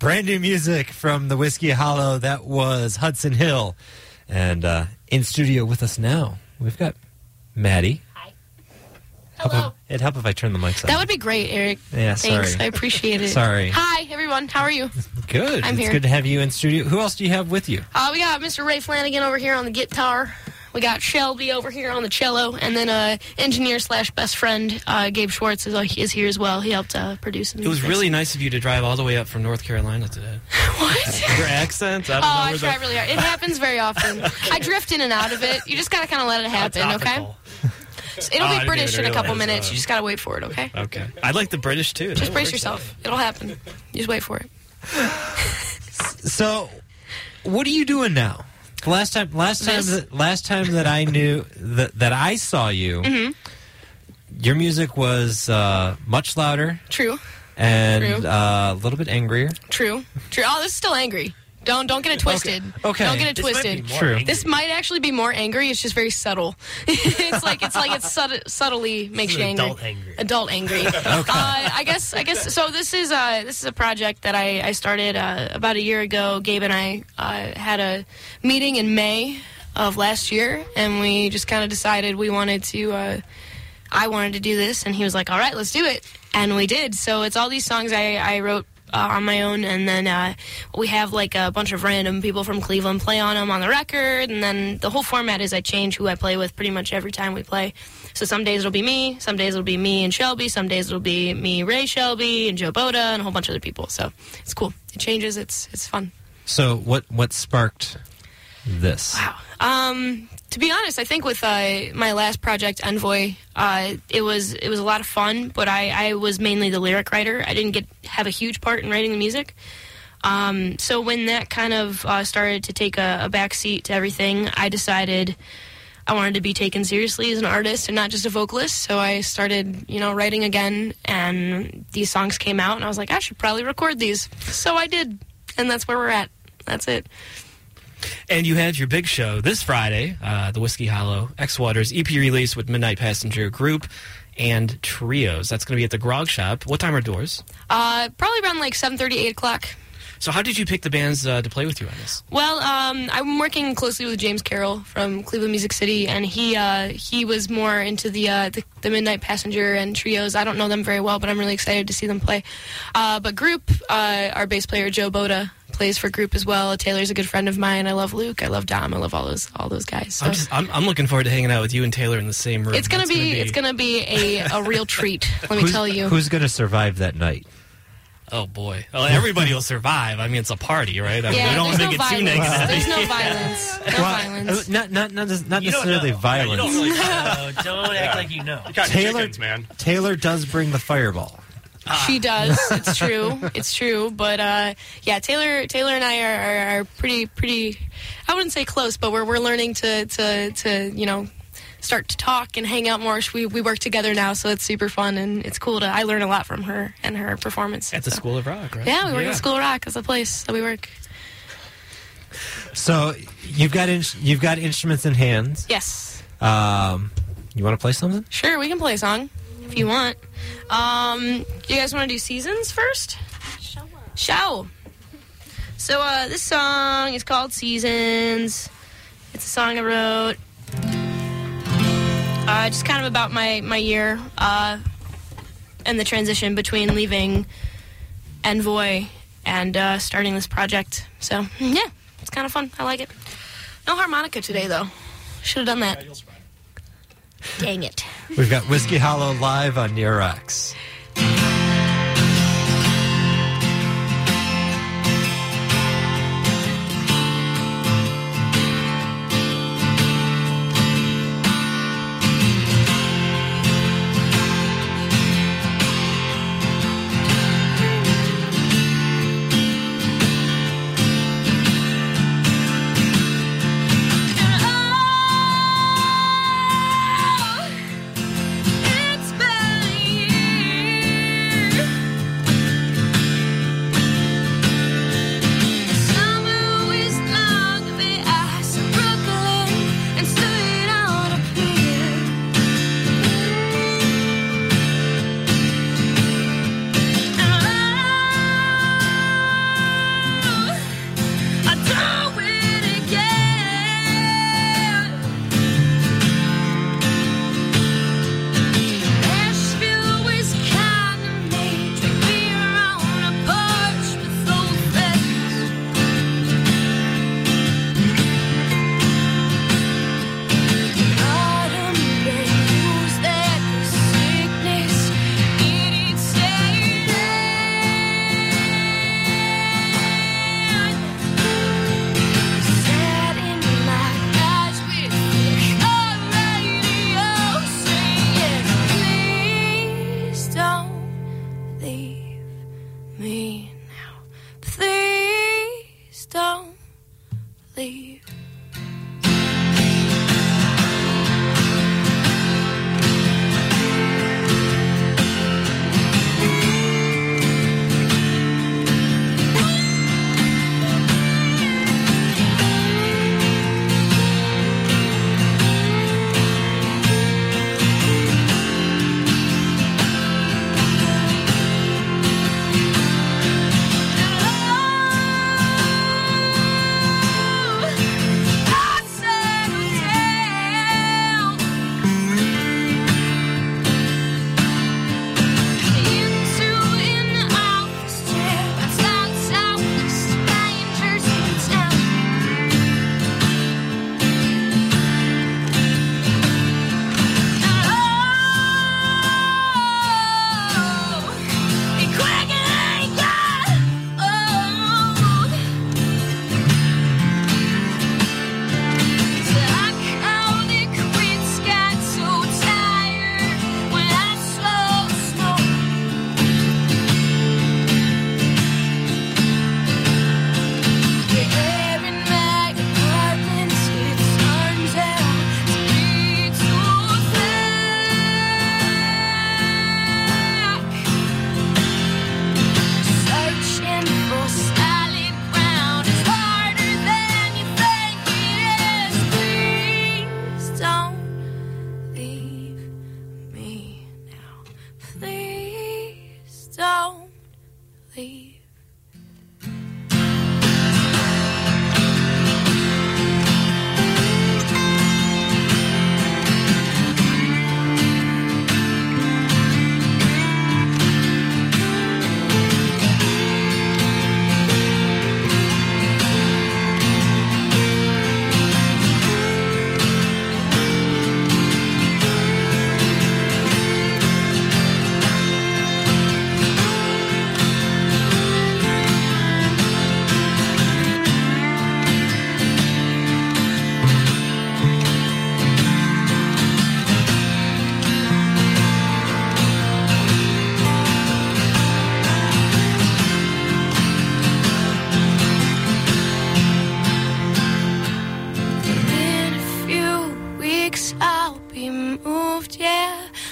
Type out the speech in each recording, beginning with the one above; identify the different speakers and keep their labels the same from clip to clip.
Speaker 1: Brand new music from the Whiskey Hollow. That was Hudson Hill. And in studio with us now, we've got Maddie.
Speaker 2: Hi. Hello.
Speaker 1: It'd help if I turn the mics on.
Speaker 2: That would be great, Eric.
Speaker 1: Yeah,
Speaker 2: Thanks.
Speaker 1: sorry.
Speaker 2: I appreciate it.
Speaker 1: Sorry.
Speaker 2: Hi, everyone. How are you?
Speaker 1: Good.
Speaker 2: I'm
Speaker 1: it's
Speaker 2: here.
Speaker 1: good to have you in studio. Who else do you have with you?
Speaker 2: We got Mr. Ray Flanagan over here on the guitar. We got Shelby over here on the cello. And then engineer/best friend, Gabe Schwartz, is here as well. He helped produce the
Speaker 3: It was really nice of you to drive all the way up from North Carolina today.
Speaker 2: What?
Speaker 3: Your accent? I don't know.
Speaker 2: I try really hard. It happens very often. I drift in and out of it. You just got to kind of let it happen, okay? It'll
Speaker 3: I
Speaker 2: be
Speaker 3: didn't
Speaker 2: British
Speaker 3: even
Speaker 2: in a couple
Speaker 3: realize,
Speaker 2: minutes. You just got to wait for it, okay?
Speaker 3: Okay. I like the British, too.
Speaker 2: Just brace yourself. It'll happen. You just wait for it.
Speaker 1: So, what are you doing now? Last time that I knew that I saw you,
Speaker 2: Mm-hmm.
Speaker 1: your music was much louder
Speaker 2: True.
Speaker 1: and a little bit angrier.
Speaker 2: True. Oh, this is still angry. Don't get it twisted.
Speaker 1: Okay.
Speaker 2: Don't get it twisted.
Speaker 1: True.
Speaker 2: This might actually be more angry. It's just very subtle. it's subtly makes you angry. Adult angry.
Speaker 1: Okay.
Speaker 2: I guess. So this is a project that I started about a year ago. Gabe and I had a meeting in May of last year, and we just kind of decided we wanted to. I wanted to do this, and he was like, "All right, let's do it," and we did. So it's all these songs I wrote. On my own, and then we have like a bunch of random people from Cleveland play on them on the record, and then the whole format is I change who I play with pretty much every time we play. So some days it'll be me, some days it'll be me and Shelby, some days it'll be me, Ray Shelby, and Joe Boda, and a whole bunch of other people. So it's cool. It changes. It's fun.
Speaker 1: So what sparked this?
Speaker 2: Wow. To be honest, I think with my last project, Envoy, it was a lot of fun, but I was mainly the lyric writer. I didn't have a huge part in writing the music. So when that kind of started to take a backseat to everything, I decided I wanted to be taken seriously as an artist and not just a vocalist. So I started, writing again, and these songs came out, and I was like, I should probably record these. So I did, and that's where we're at. That's it.
Speaker 3: And you had your big show this Friday, the Whiskey Hollow X Waters EP release with Midnight Passenger Group and Trios. That's going to be at the Grog Shop. What time are doors?
Speaker 2: Probably around like 7:30, 8 o'clock.
Speaker 3: So how did you pick the bands to play with you on this?
Speaker 2: Well, I'm working closely with James Carroll from Cleveland Music City, and he was more into the Midnight Passenger and Trios. I don't know them very well, but I'm really excited to see them play. But Group, our bass player Joe Boda plays for Group as well. Taylor's a good friend of mine. I love Luke. I love Dom. I love all those guys. So.
Speaker 3: I'm looking forward to hanging out with you and Taylor in the same room.
Speaker 2: It's gonna be a real treat. Let me tell you.
Speaker 1: Who's gonna survive that night?
Speaker 3: Oh boy! Well, everybody will survive. I mean, it's a party, right? I mean, we don't want to make it too negative.
Speaker 2: There's no violence. No violence.
Speaker 1: Not necessarily violence.
Speaker 4: You don't really know. Don't act like you know.
Speaker 1: Taylor does bring the fireball.
Speaker 2: She does. It's true. It's true. But yeah, Taylor and I are pretty. I wouldn't say close, but we're learning to start to talk and hang out more. We work together now, so it's super fun, and it's cool I learn a lot from her and her performance.
Speaker 3: At the School of Rock, right?
Speaker 2: Yeah, we work at School of Rock as a place that we work.
Speaker 1: So you've got instruments in hands.
Speaker 2: Yes.
Speaker 1: You want to play something?
Speaker 2: Sure, we can play a song if you want. You guys want to do Seasons first? Show. So this song is called Seasons. It's a song I wrote. Just kind of about my year and the transition between leaving Envoy and starting this project. So, yeah, it's kind of fun. I like it. No harmonica today, though. Should have done that. Dang it.
Speaker 1: We've got Whiskey Hollow live on Near Rocks.
Speaker 5: It's been a year.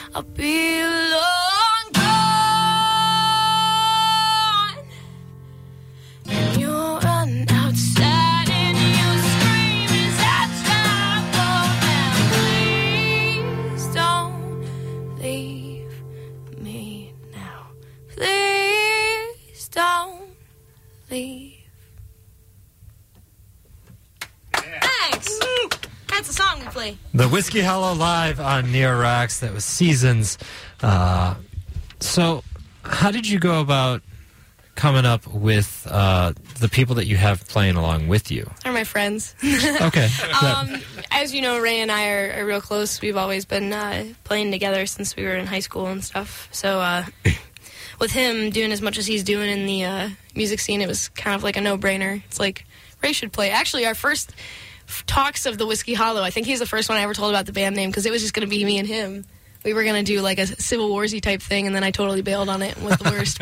Speaker 2: I'll be long gone. And you'll run outside and you'll scream as I travel. And please don't leave me now. Please don't leave. Thanks. That's the song we play.
Speaker 1: The Whiskey Hollow live on Neo Rocks. That was Seasons. So, how did you go about coming up with the people that you have playing along with you?
Speaker 2: They're my friends.
Speaker 1: Okay.
Speaker 2: As you know, Ray and I are real close. We've always been playing together since we were in high school and stuff. So with him doing as much as he's doing in the music scene, it was kind of like a no-brainer. It's like, Ray should play. Actually, our first talks of the Whiskey Hollow, I think he's the first one I ever told about the band name, because it was just going to be me and him. We were going to do like a Civil Warsy type thing, and then I totally bailed on it and was the worst.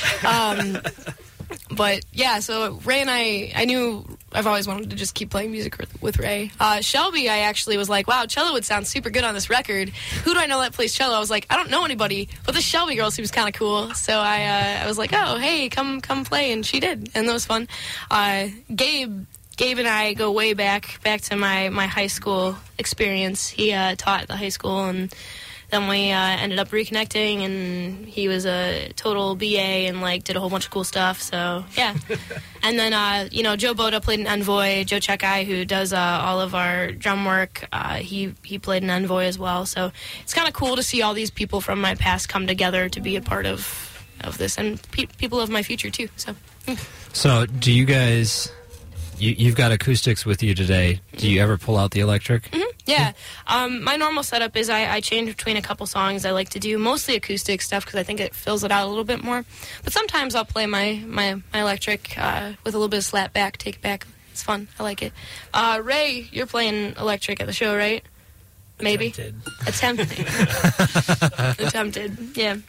Speaker 2: But yeah, so Ray and I knew I've always wanted to just keep playing music with Ray. Shelby, I actually was like, wow, cello would sound super good on this record. Who do I know that plays cello? I was like, I don't know anybody, but this Shelby girl seems kind of cool. So I was like, oh, hey, come play, and she did, and that was fun. Gabe and I go way back to my high school experience. He taught at the high school, and then we ended up reconnecting, and he was a total BA and like did a whole bunch of cool stuff. So yeah, and then Joe Boda played an Envoy. Joe Chekai, who does all of our drum work, he played an Envoy as well. So it's kind of cool to see all these people from my past come together to be a part of this, and people of my future too.
Speaker 1: So do you guys? You've got acoustics with you today. Do you ever pull out the electric?
Speaker 2: Mm-hmm. Yeah. My normal setup is I change between a couple songs. I like to do mostly acoustic stuff because I think it fills it out a little bit more. But sometimes I'll play my electric with a little bit of slap back, take it back. It's fun. I like it. Ray, you're playing electric at the show, right? Maybe? Attempted. Yeah.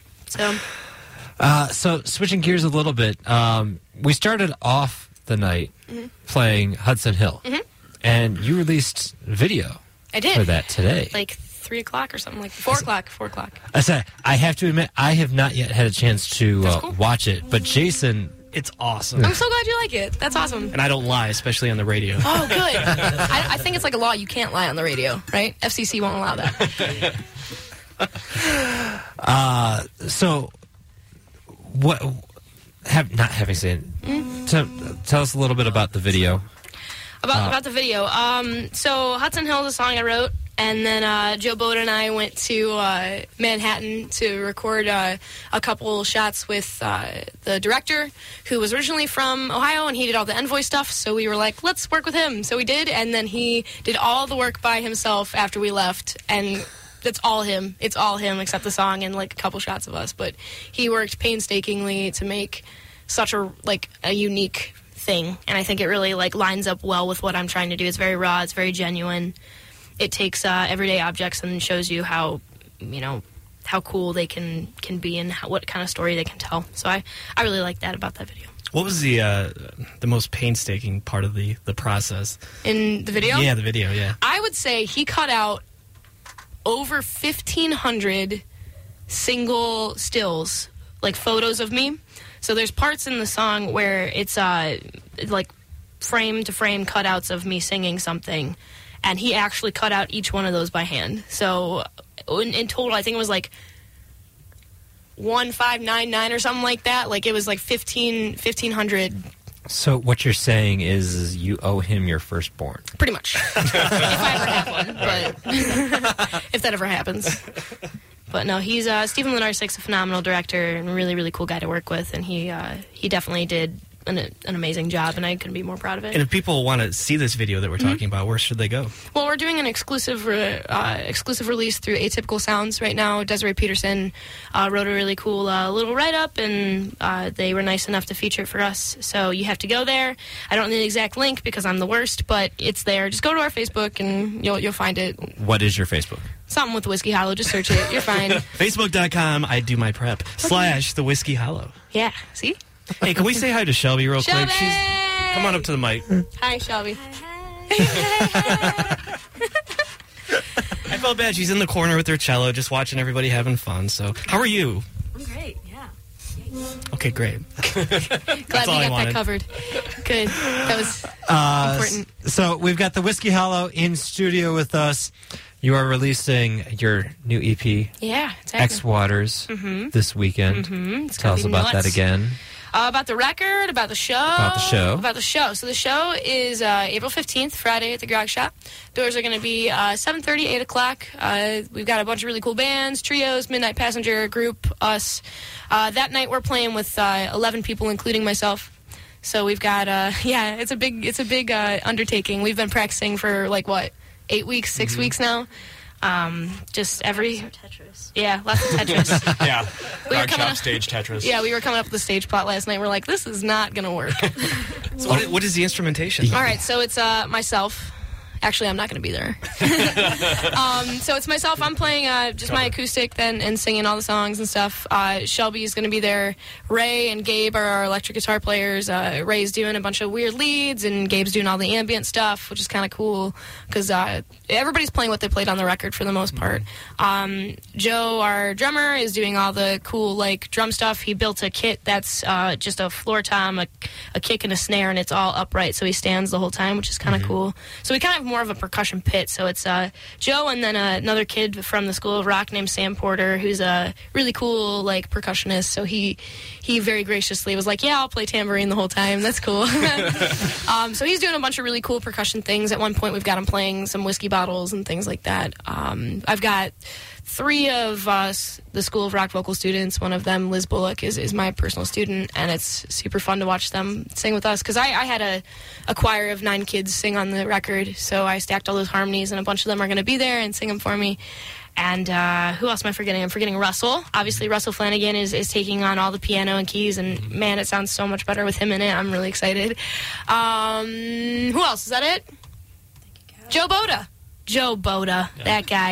Speaker 1: So switching gears a little bit, we started off the night playing Hudson Hill, and you released video.
Speaker 2: I did
Speaker 1: for that today,
Speaker 2: like 3 o'clock or something, like 4 o'clock. 4 o'clock.
Speaker 1: I have to admit, I have not yet had a chance to
Speaker 2: cool.
Speaker 1: watch it, but Jason,
Speaker 3: it's awesome.
Speaker 2: I'm so glad you like it. That's awesome.
Speaker 3: And I don't lie, especially on the radio.
Speaker 2: Oh, good. I think it's like a law. You can't lie on the radio, right? FCC won't allow that.
Speaker 1: So what? Not having said, tell us a little bit about the video.
Speaker 2: About the video. So Hudson Hill is a song I wrote, and then Joe Boda and I went to Manhattan to record a couple shots with the director, who was originally from Ohio, and he did all the Envoy stuff. So we were like, let's work with him. So we did, and then he did all the work by himself after we left, and it's all him. It's all him except the song and like a couple shots of us. But he worked painstakingly to make such a unique thing, and I think it really like lines up well with what I'm trying to do. It's very raw. It's very genuine. It takes everyday objects and shows you how cool they can be and what kind of story they can tell. So I really like that about that video.
Speaker 3: What was the most painstaking part of the process
Speaker 2: in the video?
Speaker 3: Yeah, the video. Yeah,
Speaker 2: I would say he cut out over 1,500 single stills, like photos of me. So there's parts in the song where it's like frame to frame cutouts of me singing something, and he actually cut out each one of those by hand. So in total, I think it was like 1,599 or something like that. Like it was like 1,500.
Speaker 1: So what you're saying is you owe him your firstborn.
Speaker 2: Pretty much. If I ever have one, but if that ever happens. But no, he's Stephen Lenarsik's a phenomenal director and a really, really cool guy to work with, and he definitely did an amazing job, and I couldn't be more proud of it.
Speaker 3: And if people want to see this video that we're talking about, where should they go? Well,
Speaker 2: we're doing an exclusive release through Atypical Sounds right now. Desiree Peterson wrote a really cool little write-up, and they were nice enough to feature it for us. So you have to go there. I don't know the exact link because I'm the worst, but it's there. Just go to our Facebook, and you'll find it.
Speaker 1: What is your Facebook?
Speaker 2: Something with Whiskey Hollow. Just search it. You're fine.
Speaker 3: Facebook.com, I do my prep, / the Whiskey Hollow.
Speaker 2: Yeah, see?
Speaker 3: Hey, can we say hi to Shelby real
Speaker 2: Shelby!
Speaker 3: quick? Come on up to the mic.
Speaker 2: Hi, Shelby.
Speaker 3: I felt bad. She's in the corner with her cello, just watching everybody having fun. So, how are you?
Speaker 2: I'm great, yeah.
Speaker 3: Okay, great.
Speaker 2: Glad we got that covered. Good. That was important.
Speaker 1: So we've got the Whiskey Hollow in studio with us. You are releasing your new EP,
Speaker 2: Yeah, exactly.
Speaker 1: X Waters, this weekend.
Speaker 2: It's
Speaker 1: Tell
Speaker 2: gonna
Speaker 1: us
Speaker 2: be
Speaker 1: about that
Speaker 2: nuts.
Speaker 1: again.
Speaker 2: About the record, about the show. About the show. So the show is April 15th, Friday at the Grog Shop. Doors are going to be 7:30, 8 o'clock. We've got a bunch of really cool bands, trios, Midnight Passenger, group, us. That night we're playing with 11 people, including myself. So we've got, it's a big undertaking. We've been practicing for 8 weeks, 6 weeks now. Just every
Speaker 5: Tetris.
Speaker 2: Yeah, lots of Tetris.
Speaker 6: Yeah.
Speaker 2: We were
Speaker 6: Dog
Speaker 2: coming
Speaker 6: shop
Speaker 2: up-
Speaker 6: stage Tetris.
Speaker 2: Yeah, we were coming up with the stage plot last night. We're like, this is not going to work.
Speaker 3: So what is the instrumentation?
Speaker 2: All right, so it's myself. Actually, I'm not going to be there. So it's myself. I'm playing just my acoustic then and singing all the songs and stuff. Shelby's going to be there. Ray and Gabe are our electric guitar players. Ray's doing a bunch of weird leads, and Gabe's doing all the ambient stuff, which is kind of cool because everybody's playing what they played on the record for the most part. Joe, our drummer, is doing all the cool drum stuff. He built a kit that's just a floor tom, a kick and a snare, and it's all upright, so he stands the whole time, which is kind of cool. So we kind of have more of a percussion pit. So it's Joe and then another kid from the School of Rock named Sam Porter, who's a really cool percussionist. So he very graciously was like, yeah, I'll play tambourine the whole time. That's cool. So he's doing a bunch of really cool percussion things. At one point, we've got him playing some whiskey bottles and things like that. I've got 3 of us, the School of Rock vocal students. One of them, Liz Bullock, is my personal student, and it's super fun to watch them sing with us because I had a choir of 9 kids sing on the record, so I stacked all those harmonies, and a bunch of them are going to be there and sing them for me. And who else am I forgetting? I'm forgetting Russell. Obviously, Russell Flanagan is taking on all the piano and keys, and man, it sounds so much better with him in it. I'm really excited. Who else? Is that it? Joe Boda, that guy.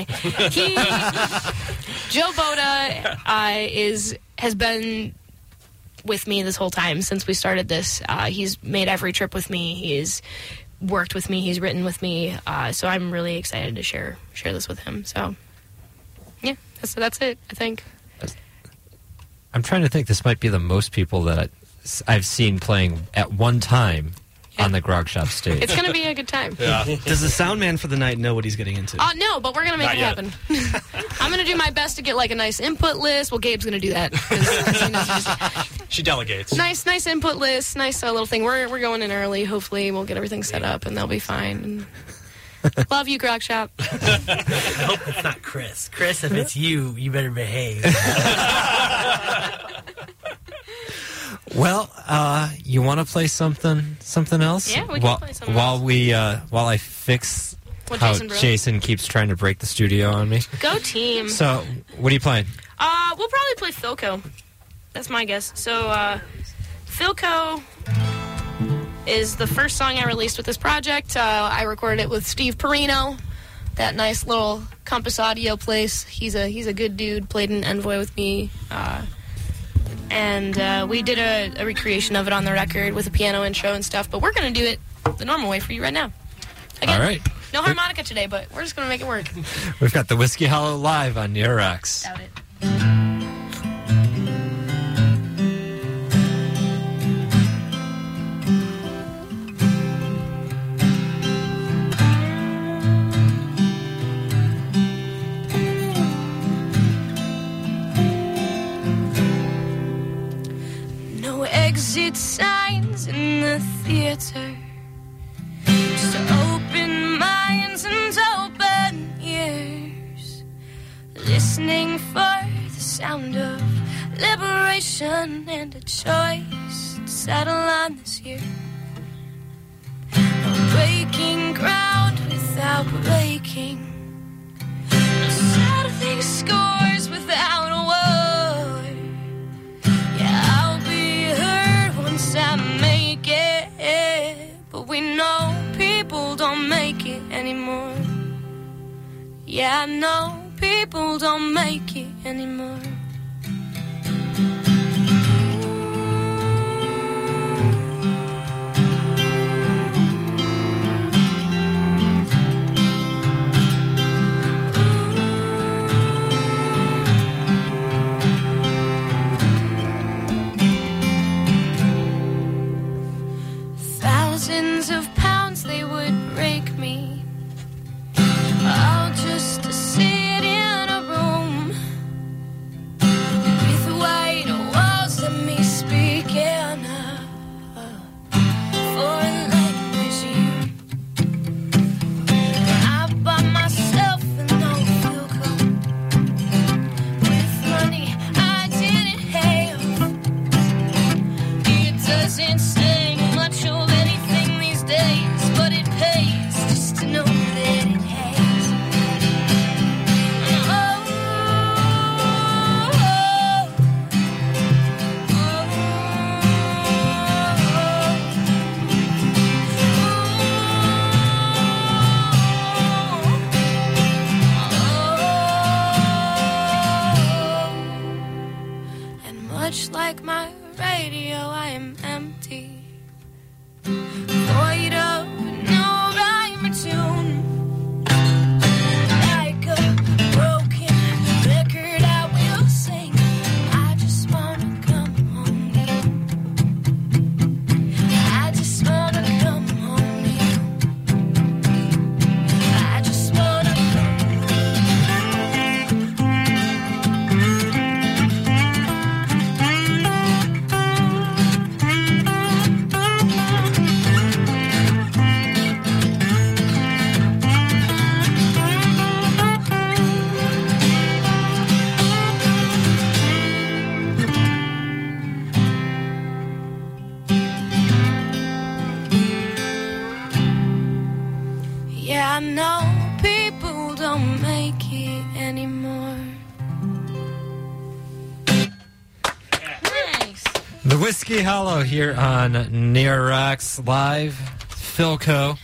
Speaker 2: Joe Boda has been with me this whole time since we started this. He's made every trip with me. He's worked with me. He's written with me. So I'm really excited to share this with him. So yeah, that's it, I think.
Speaker 1: I'm trying to think. This might be the most people that I've seen playing at one time on the Grog Shop stage.
Speaker 2: It's going to be a good time.
Speaker 6: Yeah.
Speaker 3: Does the sound man for the night know what he's getting into?
Speaker 2: No, but we're going to make
Speaker 6: Not
Speaker 2: it
Speaker 6: yet.
Speaker 2: happen. I'm going to do my best to get a nice input list. Well, Gabe's going to do that. 'cause he knows
Speaker 6: She delegates.
Speaker 2: nice input list, nice little thing. We're going in early. Hopefully, we'll get everything set up, and they'll be fine. Love you, Grog Shop.
Speaker 4: I hope it's not Chris. Chris, if it's you, you better behave.
Speaker 1: Well, you want to play something else?
Speaker 2: Yeah, we can play something
Speaker 1: while I fix
Speaker 2: What
Speaker 1: how
Speaker 2: Jason broke?
Speaker 1: Jason keeps trying to break the studio on me.
Speaker 2: Go team.
Speaker 1: So, what are you playing?
Speaker 2: We'll probably play Philco. That's my guess. So, Philco is the first song I released with this project. I recorded it with Steve Perino, that nice little Compass Audio place. He's a good dude. Played in Envoy with me. And we did a recreation of it on the record with a piano intro and stuff. But we're going to do it the normal way for you right now. Again,
Speaker 1: All right.
Speaker 2: no harmonica today, but we're just going to make it work.
Speaker 1: We've got the Whiskey Hollow live on Near Rocks.
Speaker 2: Doubt it. No exit signs in the theater. Just open minds and open ears, listening for the sound of liberation and a choice to settle on this year. No breaking ground without breaking. No settling scores without a war. Yeah, I'll be heard once I make it, but we know people don't make it anymore. Yeah, I know people don't make it anymore. Much like my radio, I am empty. Void of no rhyme or tune. Like a broken record, I will sing. I just wanna come home to you. I just wanna come home to you. I just wanna come Yeah, I know people don't make it anymore. Nice.
Speaker 1: The Whiskey Hollow here on Near Rocks Live. Philco,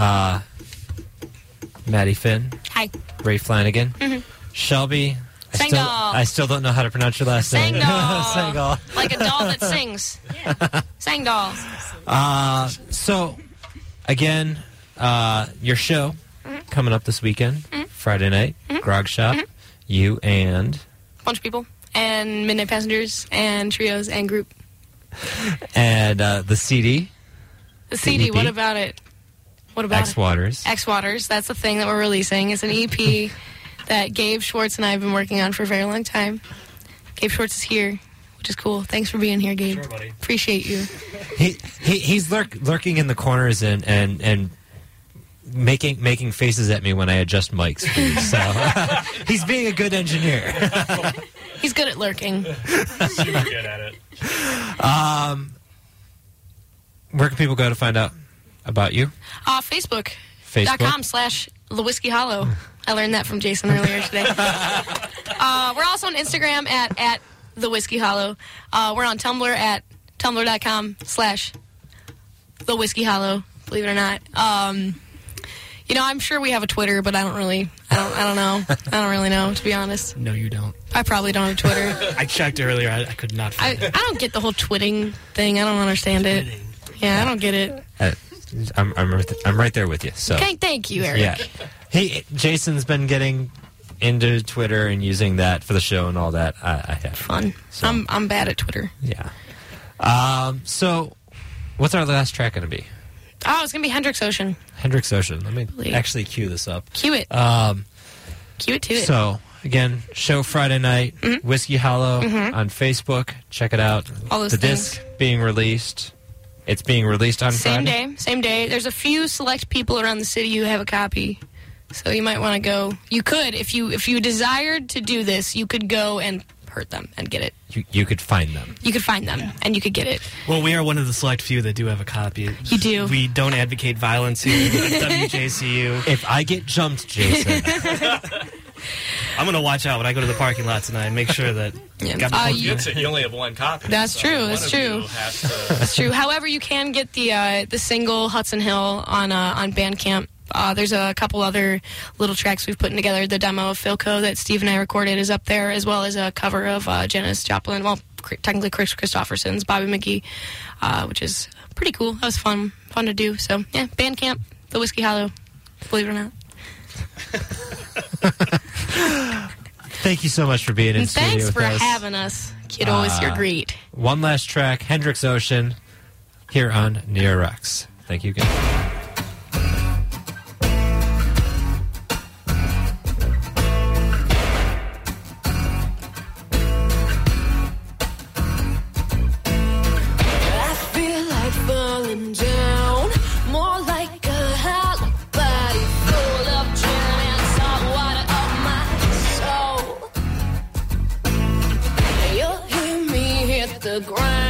Speaker 1: Maddie Finn,
Speaker 2: Hi.
Speaker 1: Ray Flanagan, Shelby.
Speaker 2: Sangal.
Speaker 1: I still don't know how to pronounce your last name.
Speaker 2: Sangal.
Speaker 1: Sangal.
Speaker 2: Like a doll that sings. Sang doll.
Speaker 1: So, again, your show coming up this weekend, Friday night, Grog Shop. You and
Speaker 2: Bunch of people. And Midnight Passengers and Trios and Group.
Speaker 1: the CD,
Speaker 2: The CD,
Speaker 1: EP?
Speaker 2: what about it? What about
Speaker 1: X
Speaker 2: it?
Speaker 1: Waters.
Speaker 2: X Waters. That's the thing that we're releasing. It's an EP that Gabe Schwartz and I have been working on for a very long time. Gabe Schwartz is here, which is cool. Thanks for being here, Gabe.
Speaker 3: Sure, buddy.
Speaker 2: Appreciate you.
Speaker 1: He's lurking in the corners and making faces at me when I adjust mics. Please. So he's being a good engineer.
Speaker 2: He's good at lurking.
Speaker 3: Super good at it.
Speaker 1: Where can people go to find out about you?
Speaker 2: Facebook.
Speaker 1: Facebook?
Speaker 2: .com/The Whiskey Hollow. I learned that from Jason earlier today. We're also on Instagram at The Whiskey Hollow. We're on Tumblr at tumblr.com/The Whiskey Hollow, believe it or not. I'm sure we have a Twitter, but I don't know. I don't really know, to be honest.
Speaker 3: No, you don't.
Speaker 2: I probably don't have Twitter.
Speaker 3: I checked earlier. I could not
Speaker 2: I
Speaker 3: find it.
Speaker 2: don't get the whole twitting thing. I don't understand it. Yeah, I don't get it.
Speaker 1: I'm right there with you. So
Speaker 2: Okay, thank you, Eric.
Speaker 1: yeah, Jason's been getting into Twitter and using that for the show and all that. I have
Speaker 2: Fun.
Speaker 1: So,
Speaker 2: I'm bad at Twitter.
Speaker 1: yeah. So, what's our last track going to be?
Speaker 2: Oh, it's going to be Hendrix Ocean.
Speaker 1: Hendrix Ocean. Let me
Speaker 2: Please.
Speaker 1: actually cue this up.
Speaker 2: Cue it. Cue it to it.
Speaker 1: So, again, show Friday night, Whiskey Hollow on Facebook. Check it out.
Speaker 2: All those
Speaker 1: the
Speaker 2: things.
Speaker 1: disc being released. It's being released on Friday.
Speaker 2: Same day. There's a few select people around the city who have a copy. So you might want to go. You could, if you desired to do this, you could go and hurt them and get it.
Speaker 1: You could find them.
Speaker 2: You could find them and you could get it.
Speaker 3: Well, we are one of the select few that do have a copy.
Speaker 2: You do.
Speaker 3: We don't advocate violence here at WJCU.
Speaker 1: If I get jumped, Jason,
Speaker 3: I'm going to watch out when I go to the parking lot tonight and make sure that...
Speaker 2: Yeah.
Speaker 3: Got my
Speaker 2: You-
Speaker 5: You only have one copy.
Speaker 2: That's
Speaker 5: so
Speaker 2: true,
Speaker 5: one
Speaker 2: that's
Speaker 5: of
Speaker 2: true.
Speaker 5: you has to-
Speaker 2: That's true. However, you can get the single Hudson Hill on Bandcamp. There's a couple other little tracks we've put together. The demo of Philco that Steve and I recorded is up there, as well as a cover of Janis Joplin. Well, technically Chris Christopherson's Bobby McGee, which is pretty cool. That was fun to do. So yeah, Bandcamp, The Whiskey Hollow. Believe it or not.
Speaker 1: thank you so much for being in
Speaker 2: And
Speaker 1: studio
Speaker 2: thanks
Speaker 1: with
Speaker 2: for
Speaker 1: us.
Speaker 2: having us, kiddos. You're great.
Speaker 1: One last track, Hendrix Ocean, here on Near Rocks. Thank you, guys.
Speaker 2: I feel like falling down, more like a hollow body full of drowning salt water of my soul. You'll hear me hit the ground.